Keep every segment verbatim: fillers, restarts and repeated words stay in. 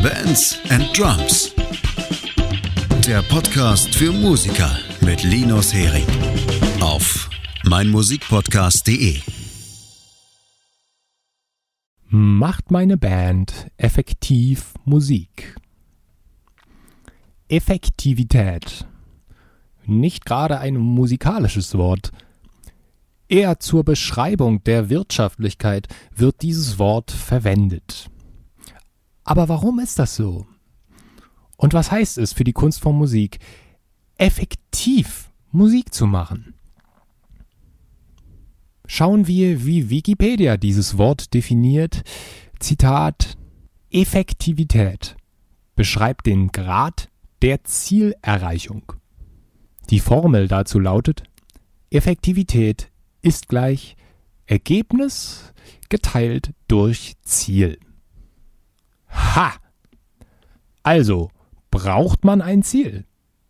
Bands and Drums. Der Podcast für Musiker mit Linus Hering auf meinmusikpodcast punkt de. Macht meine Band effektiv Musik? Effektivität. Nicht gerade ein musikalisches Wort. Eher zur Beschreibung der Wirtschaftlichkeit wird dieses Wort verwendet. Aber warum ist das so? Und was heißt es für die Kunst von Musik, effektiv Musik zu machen? Schauen wir, wie Wikipedia dieses Wort definiert. Zitat: Effektivität beschreibt den Grad der Zielerreichung. Die Formel dazu lautet: Effektivität ist gleich Ergebnis geteilt durch Ziel. Ha! Also braucht man ein Ziel.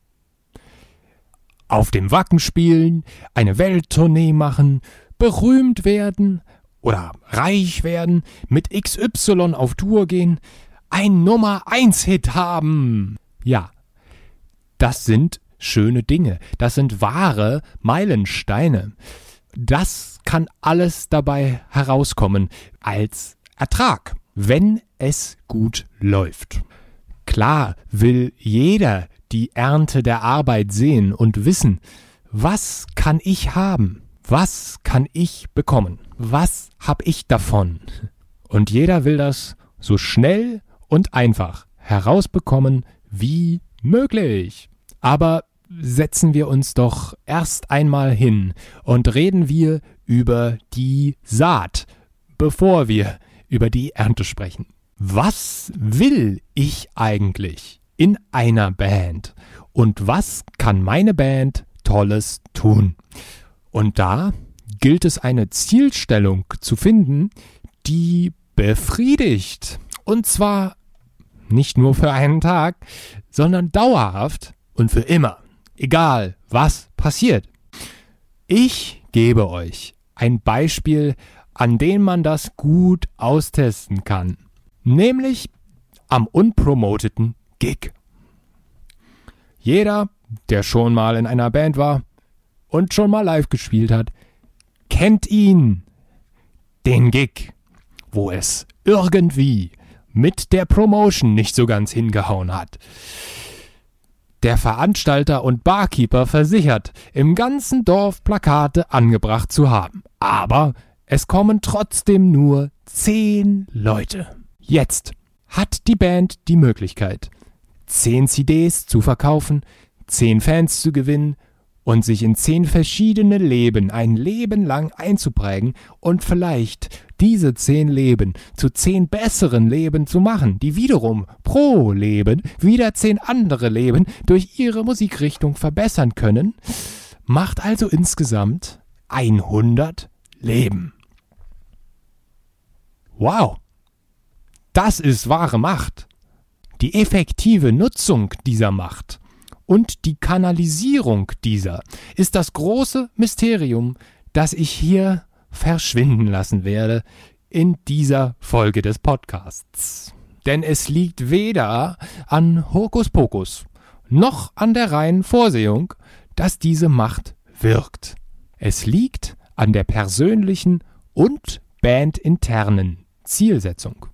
Auf dem Wacken spielen, eine Welttournee machen, berühmt werden oder reich werden, mit X Y auf Tour gehen, ein Nummer eins Hit haben. Ja, das sind schöne Dinge, das sind wahre Meilensteine. Das kann alles dabei herauskommen als Ertrag, wenn es gut läuft. Klar will jeder die Ernte der Arbeit sehen und wissen, was kann ich haben? Was kann ich bekommen? Was habe ich davon? Und jeder will das so schnell und einfach herausbekommen wie möglich. Aber setzen wir uns doch erst einmal hin und reden wir über die Saat, bevor wir über die Ernte sprechen. Was will ich eigentlich in einer Band? Und was kann meine Band Tolles tun? Und da gilt es, eine Zielstellung zu finden, die befriedigt. Und zwar nicht nur für einen Tag, sondern dauerhaft und für immer. Egal, was passiert. Ich gebe euch ein Beispiel, an dem man das gut austesten kann. Nämlich am unpromoteten Gig. Jeder, der schon mal in einer Band war und schon mal live gespielt hat, kennt ihn. Den Gig, wo es irgendwie mit der Promotion nicht so ganz hingehauen hat. Der Veranstalter und Barkeeper versichert, im ganzen Dorf Plakate angebracht zu haben. Aber es kommen trotzdem nur zehn Leute. Jetzt hat die Band die Möglichkeit, zehn C Ds zu verkaufen, zehn Fans zu gewinnen und sich in zehn verschiedene Leben ein Leben lang einzuprägen und vielleicht diese zehn Leben zu zehn besseren Leben zu machen, die wiederum pro Leben wieder zehn andere Leben durch ihre Musikrichtung verbessern können, macht also insgesamt hundert Leben. Wow! Das ist wahre Macht. Die effektive Nutzung dieser Macht und die Kanalisierung dieser ist das große Mysterium, das ich hier verschwinden lassen werde in dieser Folge des Podcasts. Denn es liegt weder an Hokuspokus noch an der reinen Vorsehung, dass diese Macht wirkt. Es liegt an der persönlichen und bandinternen Zielsetzung.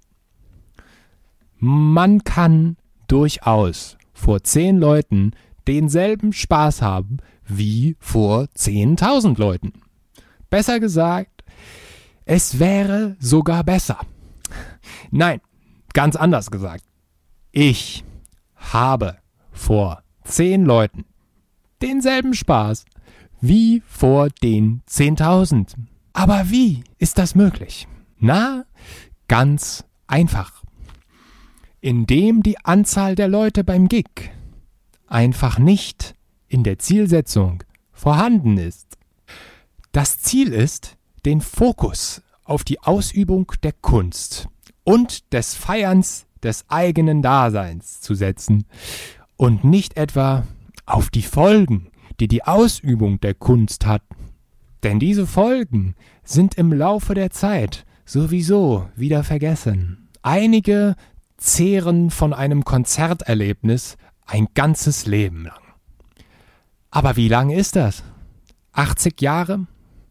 Man kann durchaus vor zehn Leuten denselben Spaß haben wie vor zehntausend Leuten. Besser gesagt, es wäre sogar besser. Nein, ganz anders gesagt. Ich habe vor zehn Leuten denselben Spaß wie vor den zehntausend. Aber wie ist das möglich? Na, ganz einfach. Indem die Anzahl der Leute beim Gig einfach nicht in der Zielsetzung vorhanden ist. Das Ziel ist, den Fokus auf die Ausübung der Kunst und des Feierns des eigenen Daseins zu setzen und nicht etwa auf die Folgen, die die Ausübung der Kunst hat. Denn diese Folgen sind im Laufe der Zeit sowieso wieder vergessen. Einige zehren von einem Konzerterlebnis ein ganzes Leben lang. Aber wie lang ist das? achtzig Jahre?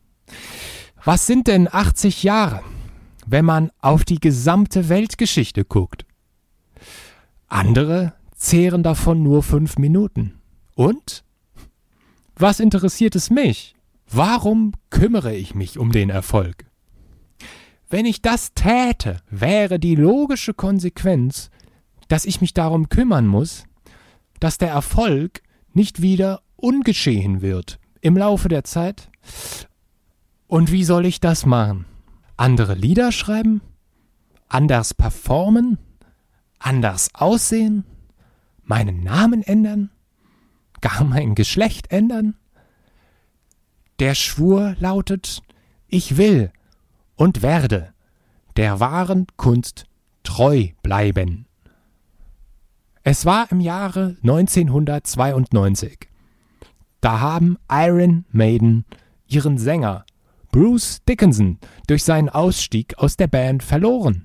Was sind denn achtzig Jahre, wenn man auf die gesamte Weltgeschichte guckt? Andere zehren davon nur fünf Minuten. Und? Was interessiert es mich? Warum kümmere ich mich um den Erfolg? Wenn ich das täte, wäre die logische Konsequenz, dass ich mich darum kümmern muss, dass der Erfolg nicht wieder ungeschehen wird im Laufe der Zeit. Und wie soll ich das machen? Andere Lieder schreiben? Anders performen? Anders aussehen? Meinen Namen ändern? Gar mein Geschlecht ändern? Der Schwur lautet: Ich will und werde der wahren Kunst treu bleiben. Es war im Jahre neunzehnhundertzweiundneunzig. Da haben Iron Maiden ihren Sänger Bruce Dickinson durch seinen Ausstieg aus der Band verloren.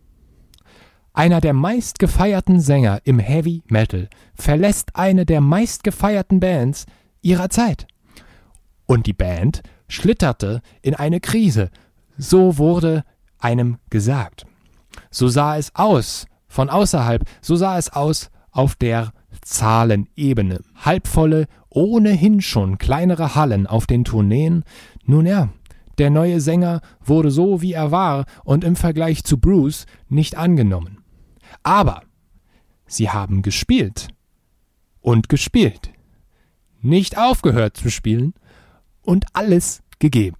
Einer der meistgefeierten Sänger im Heavy Metal verlässt eine der meistgefeierten Bands ihrer Zeit. Und die Band schlitterte in eine Krise. So wurde einem gesagt. So sah es aus von außerhalb, so sah es aus auf der Zahlenebene. Halbvolle, ohnehin schon kleinere Hallen auf den Tourneen. Nun ja, der neue Sänger wurde so, wie er war und im Vergleich zu Bruce nicht angenommen. Aber sie haben gespielt und gespielt, nicht aufgehört zu spielen und alles gegeben.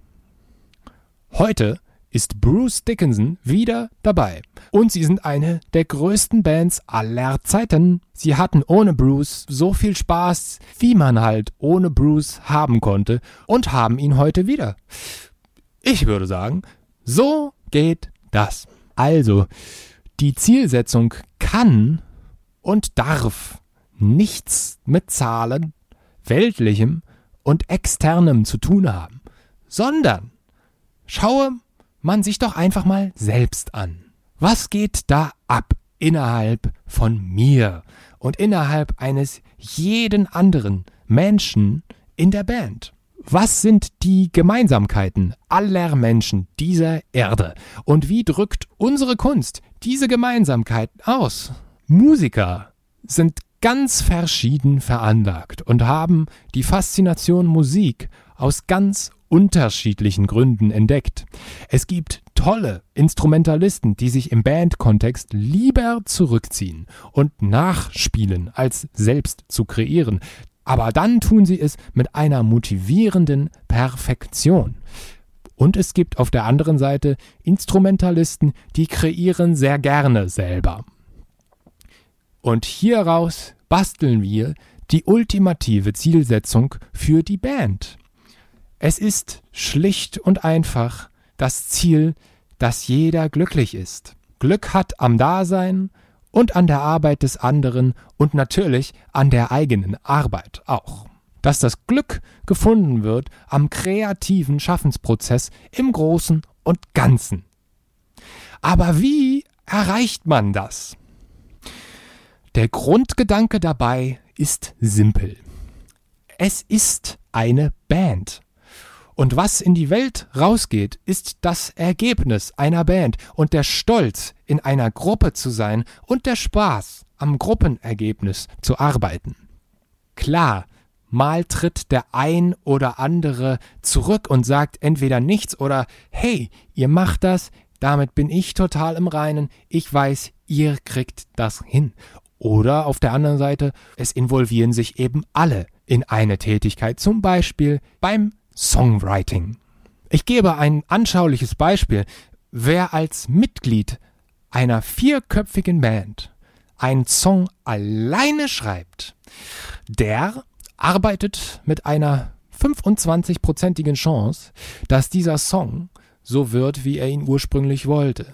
Heute ist Bruce Dickinson wieder dabei und sie sind eine der größten Bands aller Zeiten. Sie hatten ohne Bruce so viel Spaß, wie man halt ohne Bruce haben konnte, und haben ihn heute wieder. Ich würde sagen, so geht das. Also, die Zielsetzung kann und darf nichts mit Zahlen, Weltlichem und Externem zu tun haben, sondern schaue man sich doch einfach mal selbst an. Was geht da ab innerhalb von mir und innerhalb eines jeden anderen Menschen in der Band? Was sind die Gemeinsamkeiten aller Menschen dieser Erde? Und wie drückt unsere Kunst diese Gemeinsamkeiten aus? Musiker sind ganz verschieden veranlagt und haben die Faszination Musik aus ganz unterschiedlichen Gründen entdeckt. Es gibt tolle Instrumentalisten, die sich im Bandkontext lieber zurückziehen und nachspielen, als selbst zu kreieren. Aber dann tun sie es mit einer motivierenden Perfektion. Und es gibt auf der anderen Seite Instrumentalisten, die kreieren sehr gerne selber. Und hieraus basteln wir die ultimative Zielsetzung für die Band. Es ist schlicht und einfach das Ziel, dass jeder glücklich ist. Glück hat am Dasein und an der Arbeit des anderen und natürlich an der eigenen Arbeit auch. Dass das Glück gefunden wird am kreativen Schaffensprozess im Großen und Ganzen. Aber wie erreicht man das? Der Grundgedanke dabei ist simpel. Es ist eine Band. Und was in die Welt rausgeht, ist das Ergebnis einer Band und der Stolz, in einer Gruppe zu sein und der Spaß, am Gruppenergebnis zu arbeiten. Klar, mal tritt der ein oder andere zurück und sagt entweder nichts oder hey, ihr macht das, damit bin ich total im Reinen, ich weiß, ihr kriegt das hin. Oder auf der anderen Seite, es involvieren sich eben alle in eine Tätigkeit, zum Beispiel beim Songwriting. Ich gebe ein anschauliches Beispiel. Wer als Mitglied einer vierköpfigen Band einen Song alleine schreibt, der arbeitet mit einer fünfundzwanzigprozentigen Chance, dass dieser Song so wird, wie er ihn ursprünglich wollte.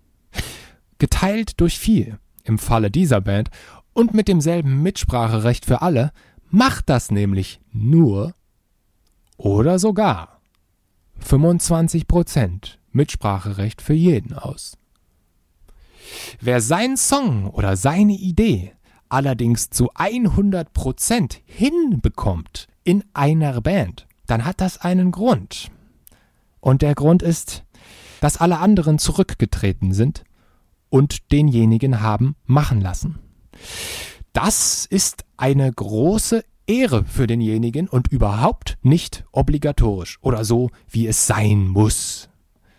Geteilt durch vier im Falle dieser Band und mit demselben Mitspracherecht für alle macht das nämlich nur oder sogar fünfundzwanzig Prozent Mitspracherecht für jeden aus. Wer seinen Song oder seine Idee allerdings zu hundert Prozent hinbekommt in einer Band, dann hat das einen Grund. Und der Grund ist, dass alle anderen zurückgetreten sind und denjenigen haben machen lassen. Das ist eine große Ehre für denjenigen und überhaupt nicht obligatorisch oder so, wie es sein muss.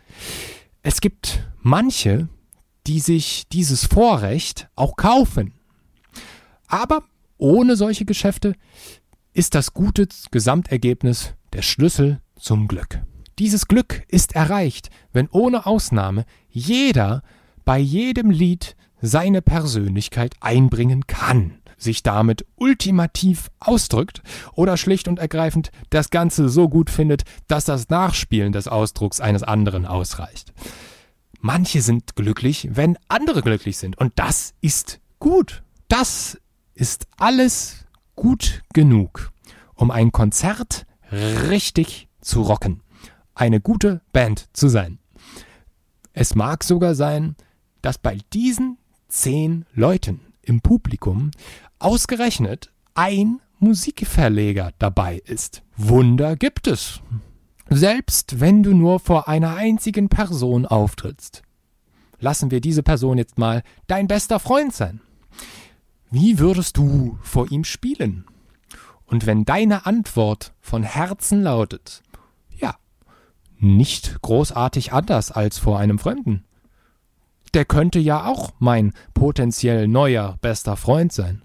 Es gibt manche, die sich dieses Vorrecht auch kaufen. Aber ohne solche Geschäfte ist das gute Gesamtergebnis der Schlüssel zum Glück. Dieses Glück ist erreicht, wenn ohne Ausnahme jeder bei jedem Lied seine Persönlichkeit einbringen kann, sich damit ultimativ ausdrückt oder schlicht und ergreifend das Ganze so gut findet, dass das Nachspielen des Ausdrucks eines anderen ausreicht. Manche sind glücklich, wenn andere glücklich sind, und das ist gut. Das ist alles gut genug, um ein Konzert richtig zu rocken, eine gute Band zu sein. Es mag sogar sein, dass bei diesen zehn Leuten im Publikum ausgerechnet ein Musikverleger dabei ist. Wunder gibt es. Selbst wenn du nur vor einer einzigen Person auftrittst. Lassen wir diese Person jetzt mal dein bester Freund sein. Wie würdest du vor ihm spielen? Und wenn deine Antwort von Herzen lautet, ja, nicht großartig anders als vor einem Fremden. Der könnte ja auch mein potenziell neuer bester Freund sein.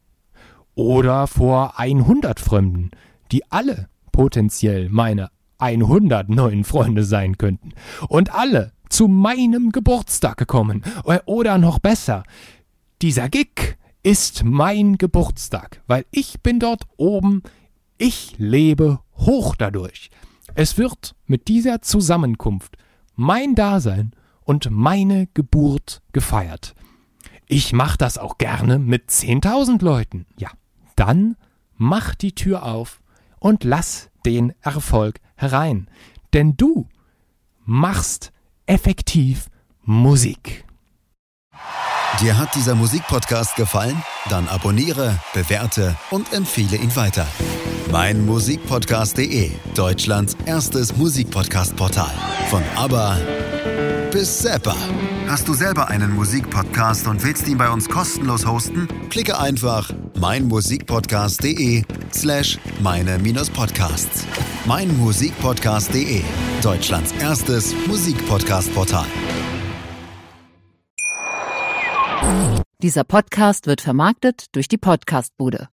Oder vor hundert Fremden, die alle potenziell meine hundert neuen Freunde sein könnten. Und alle zu meinem Geburtstag gekommen. Oder noch besser, dieser Gig ist mein Geburtstag, weil ich bin dort oben, ich lebe hoch dadurch. Es wird mit dieser Zusammenkunft mein Dasein und meine Geburt gefeiert. Ich mache das auch gerne mit zehntausend Leuten. Ja, dann mach die Tür auf und lass den Erfolg herein. Denn du machst effektiv Musik. Dir hat dieser Musikpodcast gefallen? Dann abonniere, bewerte und empfehle ihn weiter. mein Musikpodcast punkt de, Deutschlands erstes Musikpodcast-Portal. Von ABBA bis Zappa. Hast du selber einen Musikpodcast und willst ihn bei uns kostenlos hosten? Klicke einfach meinmusikpodcast.de slash meine-podcasts. meinmusikpodcast punkt de, Deutschlands erstes Musikpodcast-Portal. Dieser Podcast wird vermarktet durch die Podcastbude.